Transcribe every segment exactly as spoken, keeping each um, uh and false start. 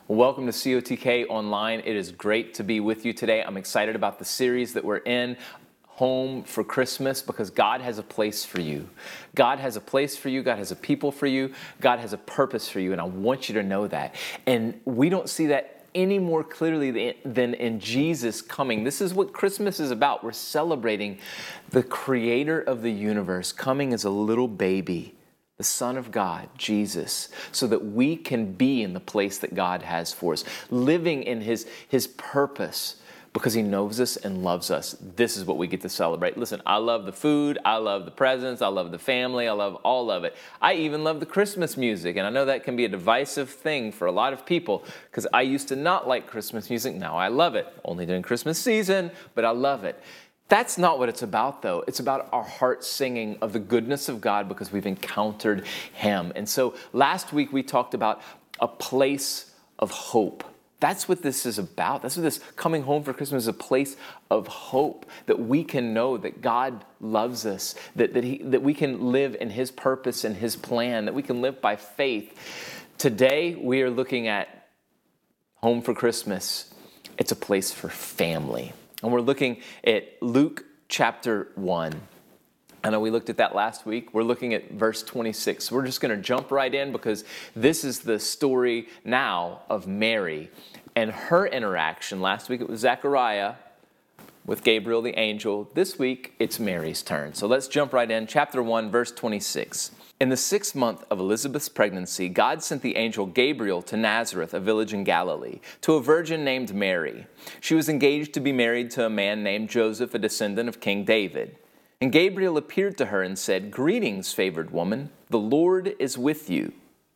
Welcome to C O T K Online. It is great to be with you today. I'm excited about the series that we're in, Home for Christmas, because God has a place for you. God has a place for you. God has a people for you. God has a purpose for you, and I want you to know that. And we don't see that any more clearly than in Jesus coming. This is what Christmas is about. We're celebrating the creator of the universe coming as a little baby, the Son of God, Jesus, so that we can be in the place that God has for us, living in His, His purpose because He knows us and loves us. This is what we get to celebrate. Listen, I love the food, I love the presents, I love the family, I love all of it. I even love the Christmas music, and I know that can be a divisive thing for a lot of people because I used to not like Christmas music. Now I love it, only during Christmas season, but I love it. That's not what it's about, though. It's about our hearts singing of the goodness of God because we've encountered Him. And so last week we talked about a place of hope. That's what this is about. That's what this coming home for Christmas is, a place of hope, that we can know that God loves us, that, that, he, that we can live in His purpose and His plan, that we can live by faith. Today we are looking at Home for Christmas. It's a place for family. And we're looking at Luke chapter one. I know we looked at that last week. We're looking at verse twenty-six. We're just going to jump right in because this is the story now of Mary and her interaction. Last week it was Zechariah with Gabriel the angel. This week it's Mary's turn. So let's jump right in. Chapter one, verse twenty-six. In the sixth month of Elizabeth's pregnancy, God sent the angel Gabriel to Nazareth, a village in Galilee, to a virgin named Mary. She was engaged to be married to a man named Joseph, a descendant of King David. And Gabriel appeared to her and said, "Greetings, favored woman, the Lord is with you."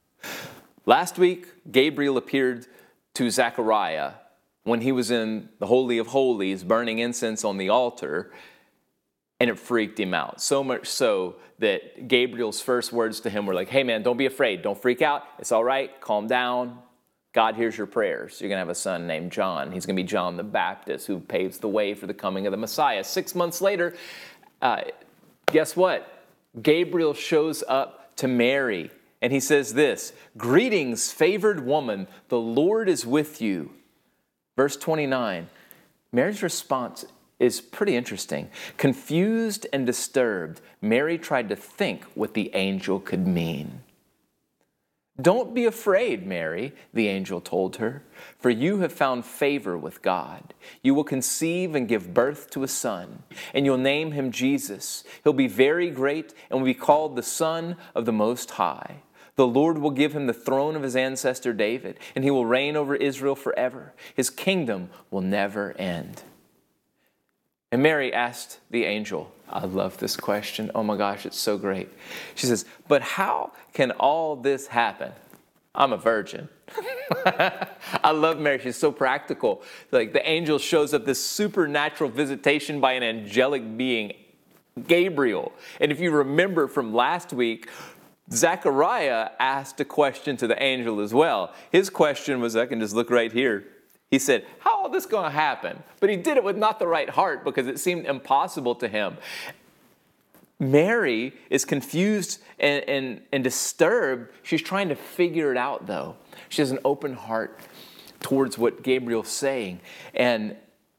Last week, Gabriel appeared to Zechariah when he was in the Holy of Holies, burning incense on the altar, and it freaked him out. So much so that Gabriel's first words to him were like, "Hey man, don't be afraid. Don't freak out. It's all right. Calm down. God hears your prayers. You're going to have a son named John. He's going to be John the Baptist, who paves the way for the coming of the Messiah." Six months later, uh, guess what? Gabriel shows up to Mary and he says this, "Greetings, favored woman. The Lord is with you." Verse twenty-nine, Mary's response is pretty interesting. Confused and disturbed, Mary tried to think what the angel could mean. "Don't be afraid, Mary," the angel told her, "for you have found favor with God. You will conceive and give birth to a son, and you'll name him Jesus. He'll be very great and will be called the Son of the Most High. The Lord will give him the throne of his ancestor David, and he will reign over Israel forever. His kingdom will never end." And Mary asked the angel, I love this question. Oh my gosh, it's so great. She says, "But how can all this happen? I'm a virgin." I love Mary. She's so practical. Like the angel shows up, this supernatural visitation by an angelic being, Gabriel. And if you remember from last week, Zechariah asked a question to the angel as well. His question was, I can just look right here. He said, "How is this going to happen?" But he did it with not the right heart because it seemed impossible to him. Mary is confused and, and, and disturbed. She's trying to figure it out, though. She has an open heart towards what Gabriel's saying. And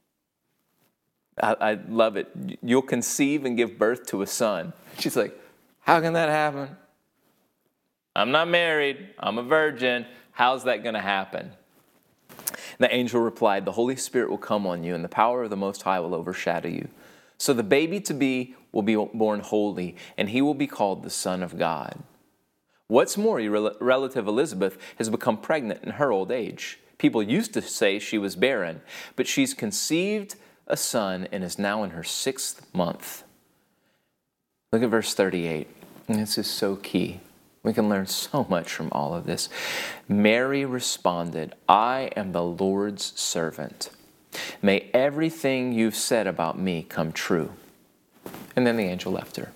I, I love it. "You'll conceive and give birth to a son." She's like, "How can that happen? I'm not married. I'm a virgin. How's that going to happen?" The angel replied, "The Holy Spirit will come on you, and the power of the Most High will overshadow you. So the baby-to-be will be born holy, and he will be called the Son of God. What's more, your relative Elizabeth has become pregnant in her old age. People used to say she was barren, but she's conceived a son and is now in her sixth month." Look at verse thirty-eight. This is so key. We can learn so much from all of this. Mary responded, "I am the Lord's servant. May everything you've said about me come true." And then the angel left her.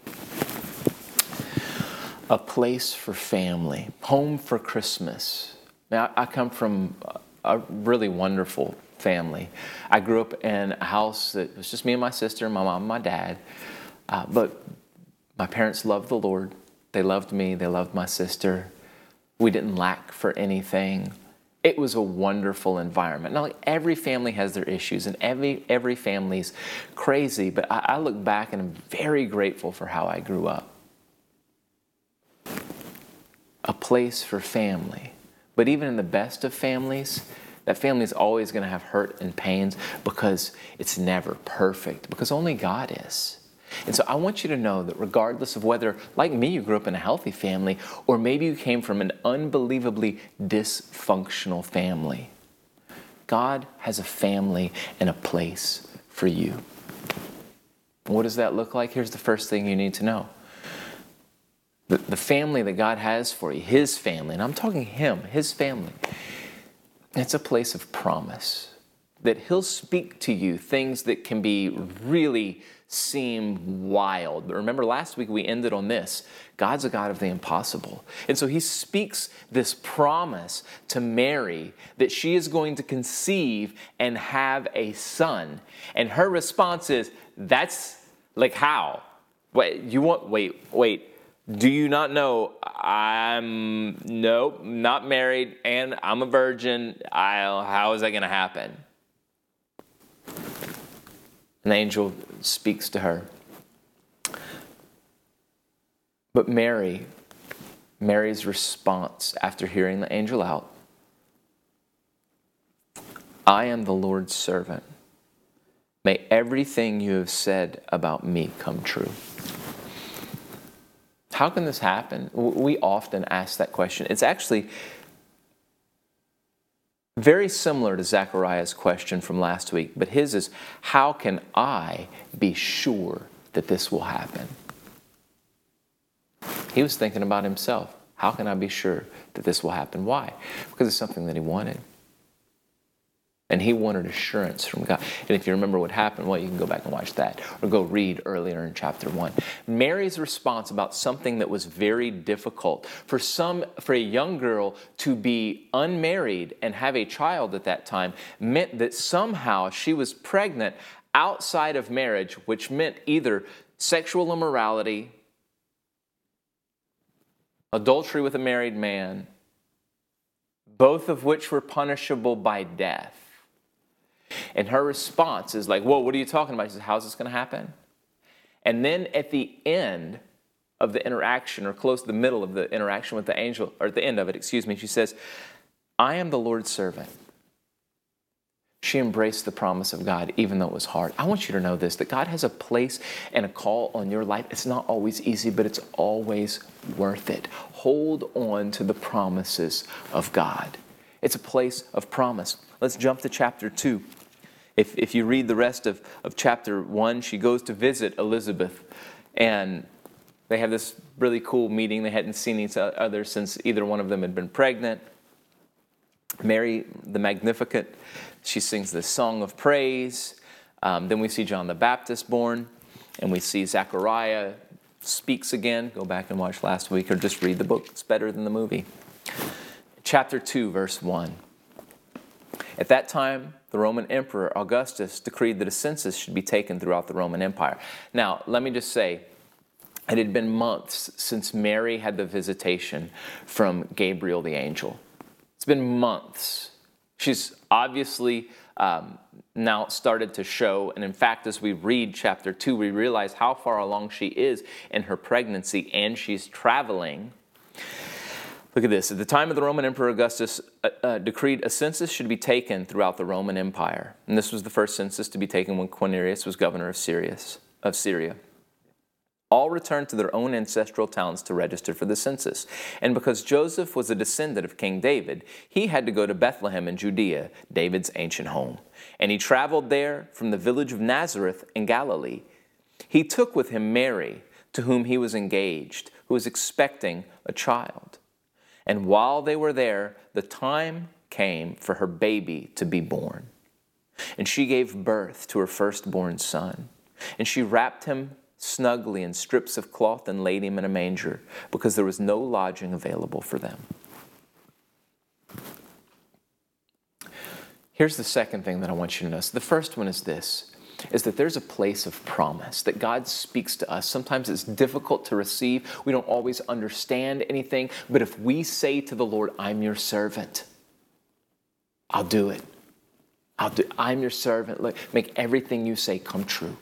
A place for family, home for Christmas. Now, I come from a really wonderful family. I grew up in a house that was just me and my sister, my mom and my dad. Uh, but my parents loved the Lord. They loved me. They loved my sister. We didn't lack for anything. It was a wonderful environment. Now, like every family has their issues, and every every family's crazy, but I, I look back and I'm very grateful for how I grew up. A place for family. But even in the best of families, that family is always going to have hurt and pains because it's never perfect, because only God is. And so I want you to know that regardless of whether, like me, you grew up in a healthy family, or maybe you came from an unbelievably dysfunctional family, God has a family and a place for you. What does that look like? Here's the first thing you need to know. The, the family that God has for you, His family, and I'm talking Him, His family, it's a place of promise. That He'll speak to you things that can be really seem wild. But remember, last week we ended on this. God's a God of the impossible. And so He speaks this promise to Mary that she is going to conceive and have a son. And her response is, that's like how? Wait, you want, wait, wait. Do you not know I'm, nope, not married, and I'm a virgin. I, how is that going to happen? An angel speaks to her. But Mary, Mary's response after hearing the angel out, I am the Lord's servant. May everything you have said about me come true. How can this happen? We often ask that question. It's actually very similar to Zechariah's question from last week, but his is, how can I be sure that this will happen? He was thinking about himself. How can I be sure that this will happen? Why? Because it's something that he wanted. And he wanted assurance from God. And if you remember what happened, well, you can go back and watch that. Or go read earlier in chapter one. Mary's response about something that was very difficult. For some, for a young girl to be unmarried and have a child at that time meant that somehow she was pregnant outside of marriage, which meant either sexual immorality, adultery with a married man, both of which were punishable by death. And her response is like, whoa, what are you talking about? She says, how's this going to happen? And then at the end of the interaction, or close to the middle of the interaction with the angel, or at the end of it, excuse me, she says, I am the Lord's servant. She embraced the promise of God, even though it was hard. I want you to know this, that God has a place and a call on your life. It's not always easy, but it's always worth it. Hold on to the promises of God. It's a place of promise. Let's jump to chapter two. If, if you read the rest of, of chapter one, she goes to visit Elizabeth, and they have this really cool meeting. They hadn't seen each other since either one of them had been pregnant. Mary the Magnificat, she sings this song of praise. Um, then we see John the Baptist born, and we see Zechariah speaks again. Go back and watch last week, or just read the book. It's better than the movie. Chapter two, verse one. At that time, the Roman Emperor Augustus decreed that a census should be taken throughout the Roman Empire. Now, let me just say, it had been months since Mary had the visitation from Gabriel the angel. It's been months. She's obviously um, now started to show, and in fact, as we read chapter two, we realize how far along she is in her pregnancy, and she's traveling. Look at this. At the time of the Roman Emperor Augustus uh, uh, decreed a census should be taken throughout the Roman Empire. And this was the first census to be taken when Quirinius was governor of Syria. Of Syria. All returned to their own ancestral towns to register for the census. And because Joseph was a descendant of King David, he had to go to Bethlehem in Judea, David's ancient home. And he traveled there from the village of Nazareth in Galilee. He took with him Mary, to whom he was engaged, who was expecting a child. And while they were there, the time came for her baby to be born. And she gave birth to her firstborn son. And she wrapped him snugly in strips of cloth and laid him in a manger, because there was no lodging available for them. Here's the second thing that I want you to know. So the first one is this. is that there's a place of promise, that God speaks to us. Sometimes it's difficult to receive. We don't always understand anything. But if we say to the Lord, I'm your servant, I'll do it. I'll do, I'm your servant. Look, make everything you say come true.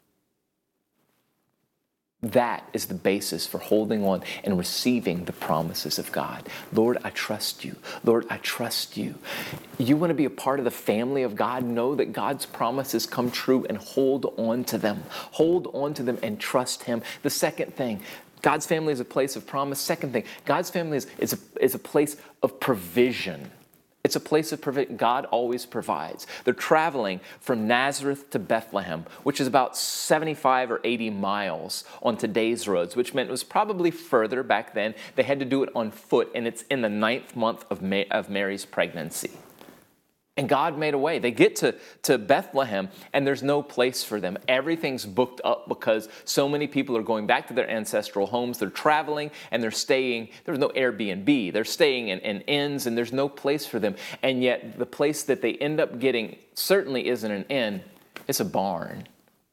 That is the basis for holding on and receiving the promises of God. Lord, I trust you. Lord, I trust you. You want to be a part of the family of God? Know that God's promises come true and hold on to them. Hold on to them and trust him. The second thing, God's family is a place of promise. Second thing, God's family is, is, a, is a place of provision. It's a place of provision. God always provides. They're traveling from Nazareth to Bethlehem, which is about seventy-five or eighty miles on today's roads, which meant it was probably further back then. They had to do it on foot, and it's in the ninth month of, Ma- of Mary's pregnancy. And God made a way. They get to, to Bethlehem, and there's no place for them. Everything's booked up because so many people are going back to their ancestral homes. They're traveling, and they're staying. There's no Airbnb. They're staying in, in inns, and there's no place for them. And yet the place that they end up getting certainly isn't an inn. It's a barn.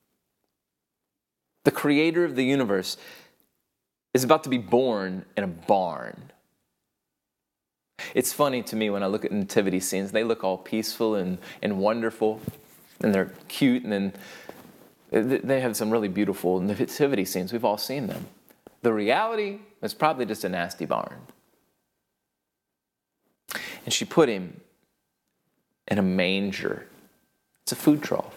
The creator of the universe is about to be born in a barn. It's funny to me when I look at nativity scenes. They look all peaceful and, and wonderful, and they're cute, and then they have some really beautiful nativity scenes. We've all seen them. The reality is probably just a nasty barn. And she put him in a manger. It's a food trough.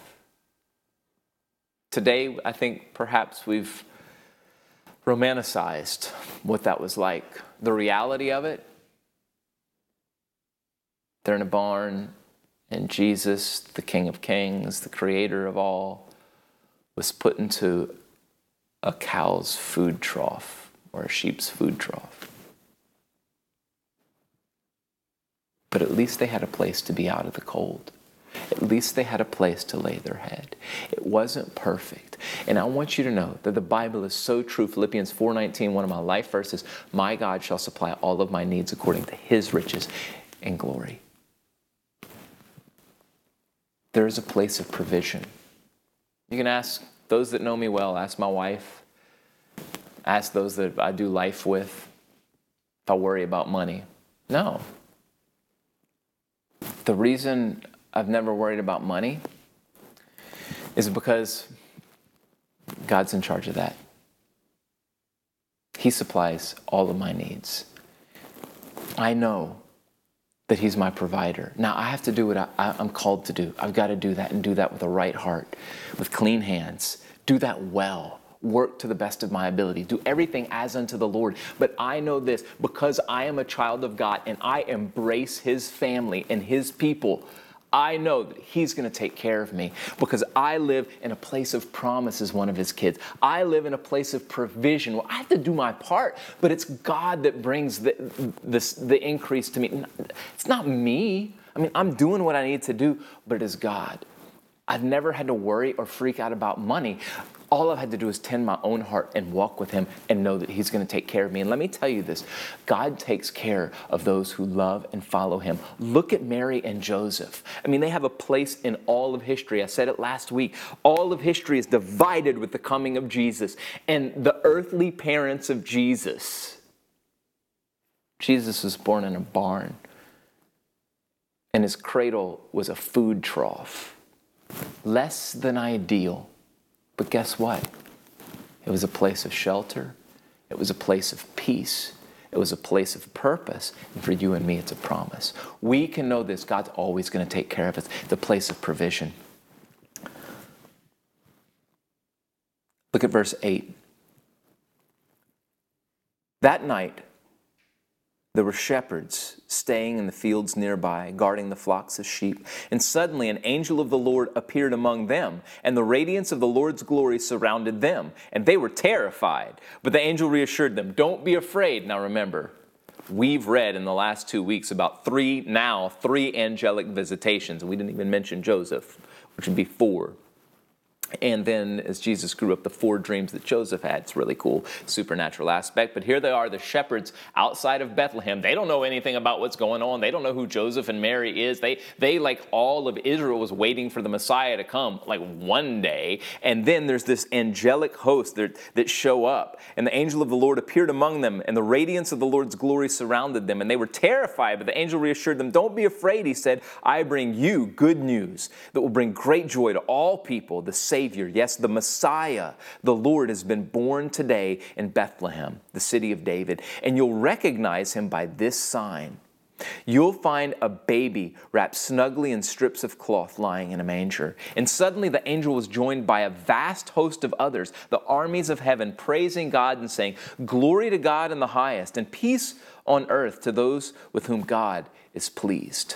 Today, I think perhaps we've romanticized what that was like. The reality of it, they're in a barn, and Jesus, the King of Kings, the creator of all, was put into a cow's food trough or a sheep's food trough. But at least they had a place to be out of the cold. At least they had a place to lay their head. It wasn't perfect. And I want you to know that the Bible is so true. Philippians four nineteen, one of my life verses, my God shall supply all of my needs according to his riches and glory. There is a place of provision. You can ask those that know me well, ask my wife, ask those that I do life with, if I worry about money. No. The reason I've never worried about money is because God's in charge of that. He supplies all of my needs. I know that he's my provider. Now I have to do what I, I'm called to do. I've got to do that and do that with a right heart, with clean hands. Do that well. Work to the best of my ability. Do everything as unto the Lord. But I know this, because I am a child of God and I embrace his family and his people, I know that he's going to take care of me because I live in a place of promise as one of his kids. I live in a place of provision. Well, I have to do my part, but it's God that brings the, this, the increase to me. It's not me. I mean, I'm doing what I need to do, but it is God. I've never had to worry or freak out about money. All I've had to do is tend my own heart and walk with him and know that he's going to take care of me. And let me tell you this, God takes care of those who love and follow him. Look at Mary and Joseph. I mean, they have a place in all of history. I said it last week. All of history is divided with the coming of Jesus. And the earthly parents of Jesus, Jesus was born in a barn. And his cradle was a food trough. Less than ideal. But guess what? It was a place of shelter. It was a place of peace. It was a place of purpose. And for you and me, it's a promise. We can know this. God's always going to take care of us. The place of provision. Look at verse eight. That night, there were shepherds staying in the fields nearby, guarding the flocks of sheep. And suddenly an angel of the Lord appeared among them, and the radiance of the Lord's glory surrounded them. And they were terrified. But the angel reassured them, don't be afraid. Now remember, we've read in the last two weeks about three, now three angelic visitations. And we didn't even mention Joseph, which would be four. And then as Jesus grew up, the four dreams that Joseph had. It's really cool, supernatural aspect. But here they are, the shepherds outside of Bethlehem. They don't know anything about what's going on. They don't know who Joseph and Mary is. They, they like all of Israel, was waiting for the Messiah to come, like one day. And then there's this angelic host that, that show up. And the angel of the Lord appeared among them, and the radiance of the Lord's glory surrounded them. And they were terrified, but the angel reassured them, "Don't be afraid," he said. "I bring you good news that will bring great joy to all people. The Savior, yes, the Messiah, the Lord, has been born today in Bethlehem, the city of David. And you'll recognize him by this sign. You'll find a baby wrapped snugly in strips of cloth lying in a manger." And suddenly the angel was joined by a vast host of others, the armies of heaven, praising God and saying, "Glory to God in the highest, and peace on earth to those with whom God is pleased."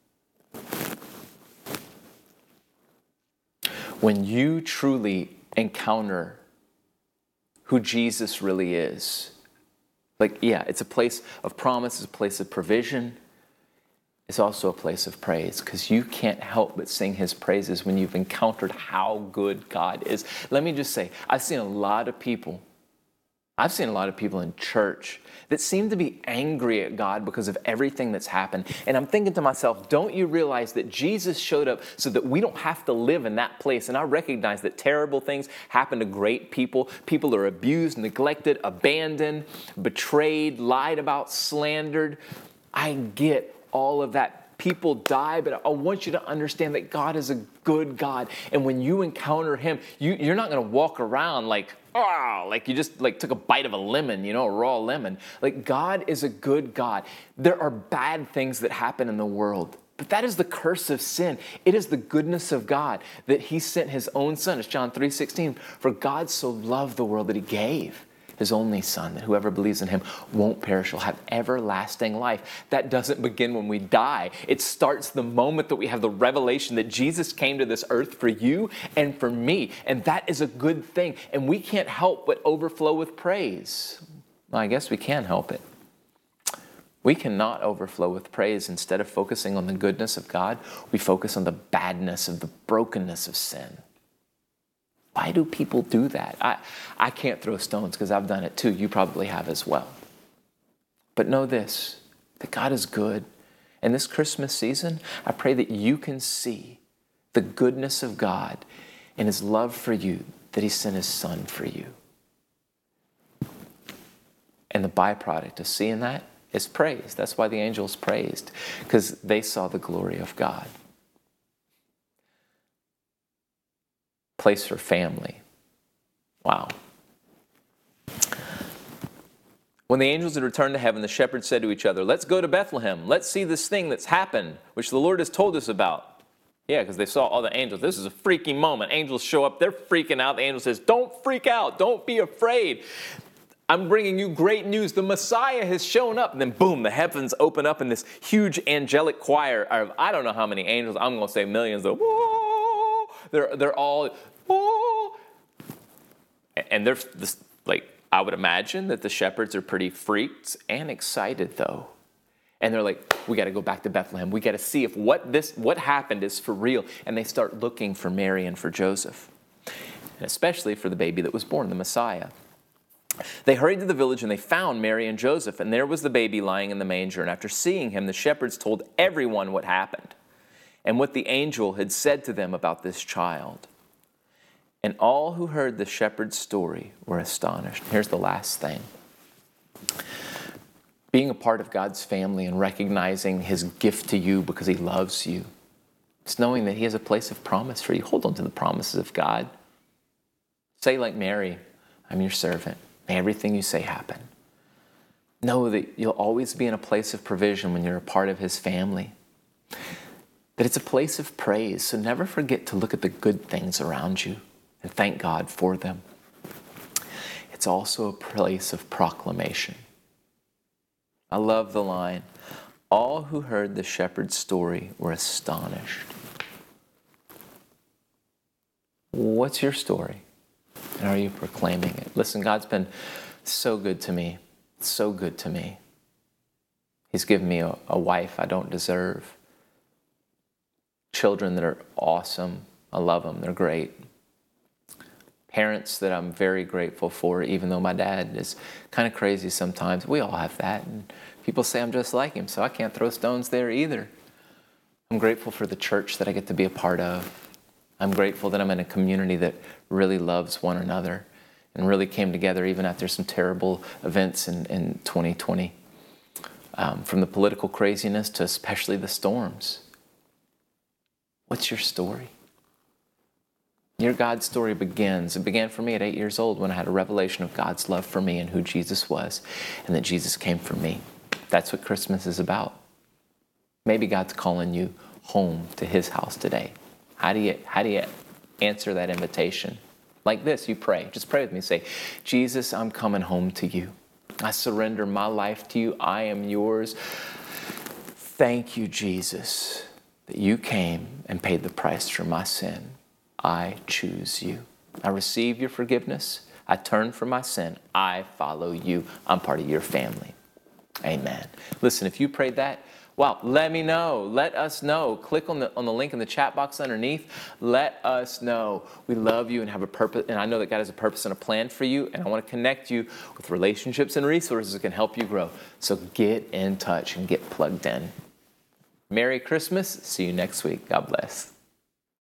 When you truly encounter who Jesus really is, like, yeah, it's a place of promise, it's a place of provision. It's also a place of praise, because you can't help but sing his praises when you've encountered how good God is. Let me just say, I've seen a lot of people, I've seen a lot of people in church that seem to be angry at God because of everything that's happened. And I'm thinking to myself, don't you realize that Jesus showed up so that we don't have to live in that place? And I recognize that terrible things happen to great people. People are abused, neglected, abandoned, betrayed, lied about, slandered. I get all of that. People die, but I want you to understand that God is a good God. And when you encounter him, you, you're not going to walk around like, oh, like you just like took a bite of a lemon, you know, a raw lemon. Like, God is a good God. There are bad things that happen in the world, but that is the curse of sin. It is the goodness of God that he sent his own son. It's John three sixteen. "For God so loved the world that he gave his only son, that whoever believes in him won't perish, will have everlasting life." That doesn't begin when we die. It starts the moment that we have the revelation that Jesus came to this earth for you and for me. And that is a good thing. And we can't help but overflow with praise. Well, I guess we can help it. We cannot overflow with praise. Instead of focusing on the goodness of God, we focus on the badness of the brokenness of sin. Why do people do that? I, I can't throw stones because I've done it too. You probably have as well. But know this, that God is good. And this Christmas season, I pray that you can see the goodness of God and his love for you, that he sent his son for you. And the byproduct of seeing that is praise. That's why the angels praised, because they saw the glory of God. Place for family. Wow. When the angels had returned to heaven, the shepherds said to each other, "Let's go to Bethlehem. Let's see this thing that's happened, which the Lord has told us about." Yeah, because they saw all the angels. This is a freaky moment. Angels show up. They're freaking out. The angel says, "Don't freak out. Don't be afraid. I'm bringing you great news. The Messiah has shown up." And then boom, the heavens open up in this huge angelic choir of I don't know how many angels. I'm going to say millions of whoa. They're, they're all, whoa. And they're this, like, I would imagine that the shepherds are pretty freaked and excited though. And they're like, we got to go back to Bethlehem. We got to see if what this, what happened is for real. And they start looking for Mary and for Joseph, and especially for the baby that was born, the Messiah. They hurried to the village and they found Mary and Joseph, and there was the baby lying in the manger. And after seeing him, the shepherds told everyone what happened and what the angel had said to them about this child. And all who heard the shepherd's story were astonished. Here's the last thing. Being a part of God's family and recognizing his gift to you because he loves you. It's knowing that he has a place of promise for you. Hold on to the promises of God. Say like Mary, "I'm your servant. May everything you say happen." Know that you'll always be in a place of provision when you're a part of his family. That it's a place of praise. So never forget to look at the good things around you and thank God for them. It's also a place of proclamation. I love the line, "All who heard the shepherd's story were astonished." What's your story? And are you proclaiming it? Listen, God's been so good to me, so good to me. He's given me a, a wife I don't deserve. Children that are awesome. I love them. They're great. parents that I'm very grateful for, even though my dad is kind of crazy sometimes. We all have that. And people say I'm just like him, so I can't throw stones there either. I'm grateful for the church that I get to be a part of. I'm grateful that I'm in a community that really loves one another and really came together even after some terrible events in, in twenty twenty. Um, from the political craziness to especially the storms. What's your story? Your God story begins. It began for me at eight years old when I had a revelation of God's love for me and who Jesus was, and that Jesus came for me. That's what Christmas is about. Maybe God's calling you home to his house today. How do you, how do you answer that invitation? Like this, you pray. Just pray with me. Say, Jesus, I'm coming home to you. I surrender my life to you. I am yours. Thank you, Jesus, that you came and paid the price for my sin. I choose you. I receive your forgiveness. I turn from my sin. I follow you. I'm part of your family. Amen. Listen, if you prayed that, wow, let me know. Let us know. Click on the on the link in the chat box underneath. Let us know. We love you and have a purpose. And I know that God has a purpose and a plan for you. And I want to connect you with relationships and resources that can help you grow. So get in touch and get plugged in. Merry Christmas. See you next week. God bless.